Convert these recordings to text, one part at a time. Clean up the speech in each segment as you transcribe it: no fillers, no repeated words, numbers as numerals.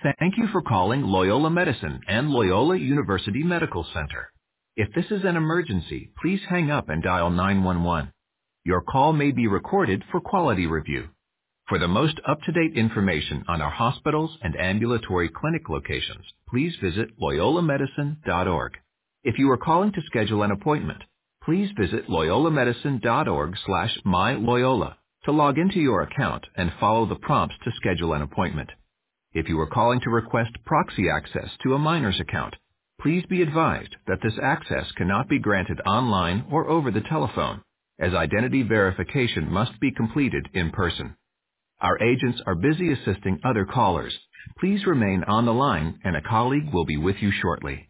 Thank you for calling Loyola Medicine and Loyola University Medical Center. If this is an emergency, please hang up and dial 911. Your call may be recorded for quality review. For the most up-to-date information on our hospitals and ambulatory clinic locations, please visit loyolamedicine.org. If you are calling to schedule an appointment, please visit loyolamedicine.org/myloyola to log into your account and follow the prompts to schedule an appointment. If you are calling to request proxy access to a minor's account, please be advised that this access cannot be granted online or over the telephone, as identity verification must be completed in person. Our agents are busy assisting other callers. Please remain on the line and a colleague will be with you shortly.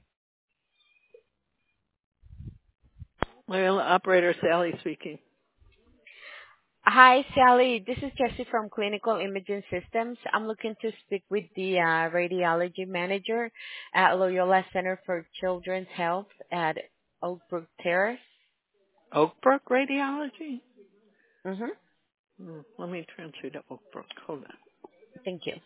Loyola Operator Sally speaking. Hi, Sally. This is Jessie from Clinical Imaging Systems. I'm looking to speak with the radiology manager at Loyola Center for Children's Health at Oakbrook Terrace. Oakbrook Radiology? Mm-hmm. Let me transfer to Oakbrook. Hold on. Thank you.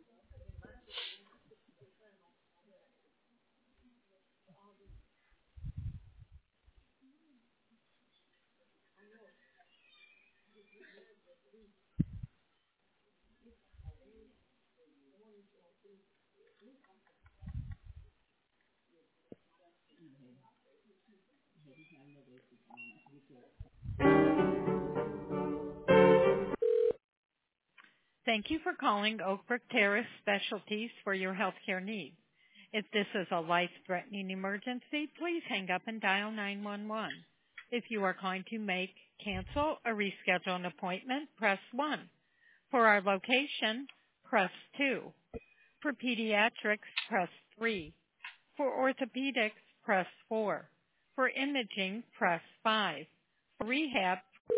Thank you for calling Oakbrook Terrace Specialties for your healthcare needs. If this is a life-threatening emergency, please hang up and dial 911. If you are calling to cancel, or reschedule an appointment, press 1. For our location, press 2. For pediatrics, press 3. For orthopedics, press 4. For imaging, press 5. For rehab,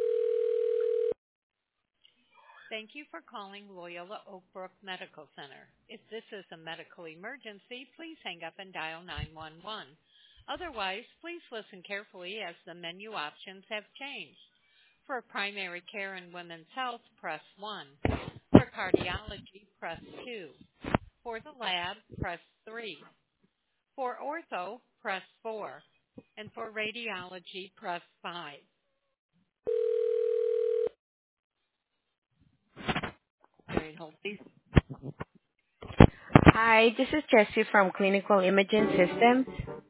thank you for calling Loyola Oakbrook Medical Center. If this is a medical emergency, please hang up and dial 911. Otherwise, please listen carefully as the menu options have changed. For primary care and women's health, press 1. For cardiology, press 2. For the lab, press 3. For ortho, press 4. And for radiology, press 5. Hold, please. Hi, this is Jessie from Clinical Imaging Systems.